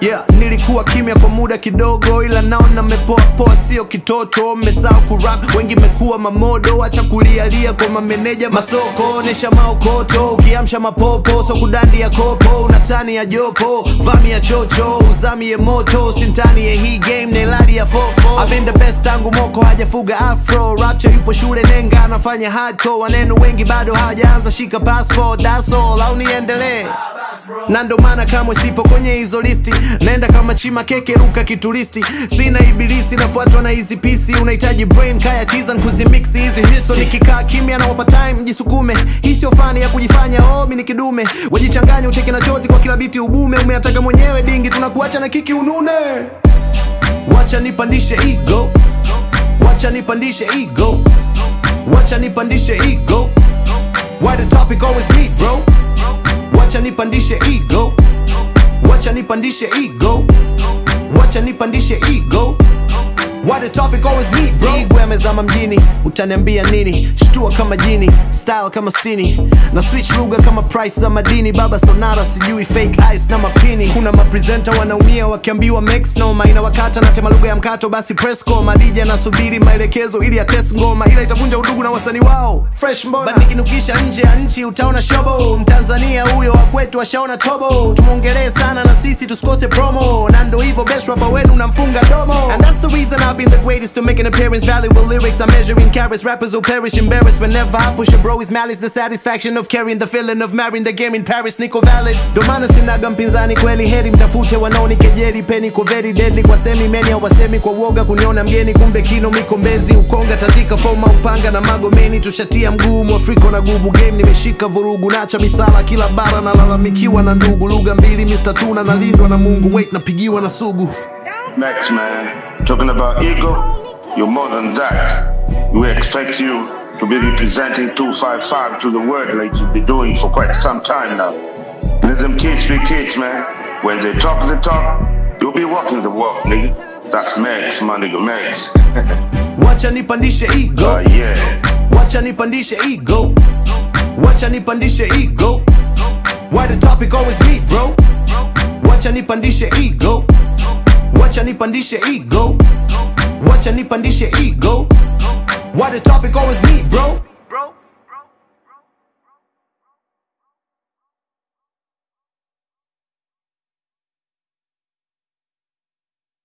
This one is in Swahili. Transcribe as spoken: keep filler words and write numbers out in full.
Yeah, nilikuwa kimya kwa muda kidogo, ila naona mepoa poa sio kitoto. Mmesahau kurap, wengi mekuwa mamodo. Acha kulialia kwa mameneja masoko, nesha maokoto. Ukiamsha mapopo, so kudandi ya kopo. Unatani ya jopo, vami ya chocho. Uzami ya moto, sintani ya hii game. Neladi ya fofo, I've been the best tangu moko hajafuga afro. Rapture yupo shule nenga, anafanya hardcore. Wanenu wengi bado hawajaanza shika passport. That's all, au niendelee? Na ndo maana kamwe sipo kwenye hizo listi. Naenda kama chima keke ruka kituristi. Sina ibilisi nafuatwa na hizi pisi. Unahitaji brain kaya cheese and kuzimixi hizi hiso. Nikikaa kimya na wapa time mjisukume. Hii sio fani ya kujifanya oh mimi ni kidume. Wajichanganya ucheke na chozi kwa kila biti ubume. Umeataka mwenyewe dingi tunakuacha na kiki unune. Wacha nipandishe ego. Wacha nipandishe ego. Wacha nipandishe ego. Why the topic always me bro? Wacha nipandishe ego. Wacha nipandishe ego. Wacha nipandishe ego. Why the topic always me bro? Igwe amezama mjini, utaniambia nini? Shtua kama jini, style kama stini. Na switch lugha kama price za madini. Baba sonara sijui fake ice na mapini. Kuna mapresenter wanaumia wakiambiwa max no maina wakata na tema lugha ya mkato. Basi press call madija nasubiri maelekezo ili ya test ngoma. Ila itavunja udugu na wasanii wao fresh mbona. But nikinukisha nje ya nchi utaona shobo. Mtanzania huyo wa kwetu ashaona tobo. Tumongelee sana na sisi tusikose promo. Na ndo hivyo best rapper wenu unamfunga domo. And that's the reason I've been the greatest to make an appearance. Valuable lyrics, I'm measuring carats. Rappers will perish embarrassed whenever I push a bro. His malice, the satisfaction of carrying the feeling of marrying the game in Paris. Niko valid, domana sinaga mpinzani kweli. Heri mtafute wanaoni kejeli. Penny ko very deadly kwa semi meni au wasemi kwa woga. Kuniona mgeni kumbe kino miko mbezi. Ukonga tandika foma upanga na magomeni. Tushatia mguu mwafriko na gubu game. Nimeshika vurugu nacha misala kila bara. Na lalamikiwa na ndugu. Lugha mbili mister Tuna na lindwa na Mungu. Wait napigiwa na sugu. Next man, talking about ego, you're more than that. We expect you to be representing two five five to the world like you've been doing for quite some time now. Let them kids be kids, man. When they talk the talk, you'll be walking the walk, nigga. That's Max, my nigga Max. Wacha nipandishe ego. Uh, yeah. Wacha nipandishe ego. Wacha nipandishe ego. Why the topic always me, bro? Wacha nipandishe ego. Wacha nipandishe ego. Wacha nipandishe ego. Why the topic always me, bro?